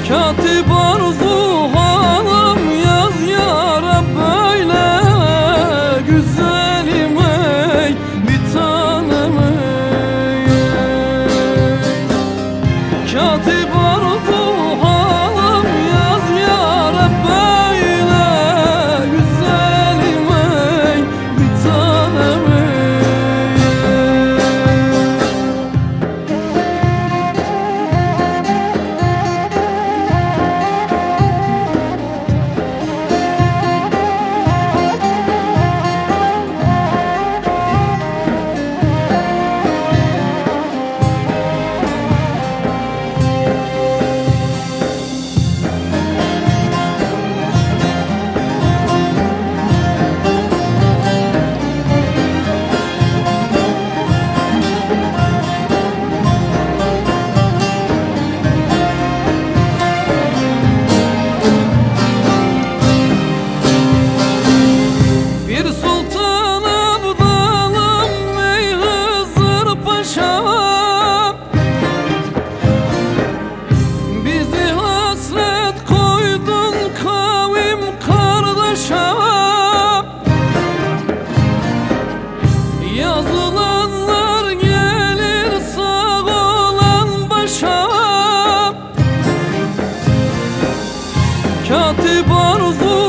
Katip arzu hanım yaz yara böyle güzelim ey bir tanem ey. Katip arzu hanım yaz yara böyle güzelim ey bir tanem ey. Bir sultan abdalım ey Hızır Paşa, bizi hasret koydun kavim kardeşa. Yazılanlar gelir sağ olan başa. Katip arzu